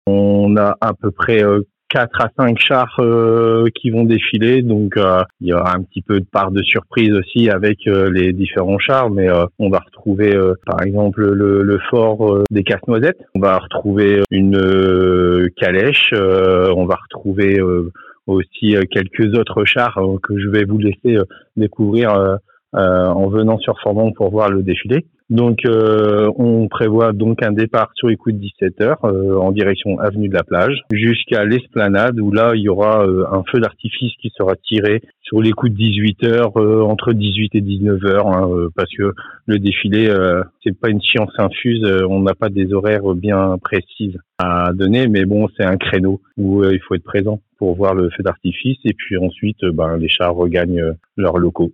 On a à peu près 4 à 5 chars qui vont défiler, donc il y aura un petit peu de part de surprise aussi avec les différents chars, mais on va retrouver par exemple le fort des Casse-Noisettes, on va retrouver une calèche, on va retrouver aussi quelques autres chars que je vais vous laisser découvrir en venant sur Formont pour voir le défilé. Donc on prévoit donc un départ sur les coups de 17h en direction avenue de la Plage jusqu'à l'esplanade où là il y aura un feu d'artifice qui sera tiré sur les coups de 18h entre 18 et 19h parce que le défilé c'est pas une science infuse, on n'a pas des horaires bien précises à donner, mais bon c'est un créneau où il faut être présent pour voir le feu d'artifice et puis ensuite les chars regagnent leurs locaux.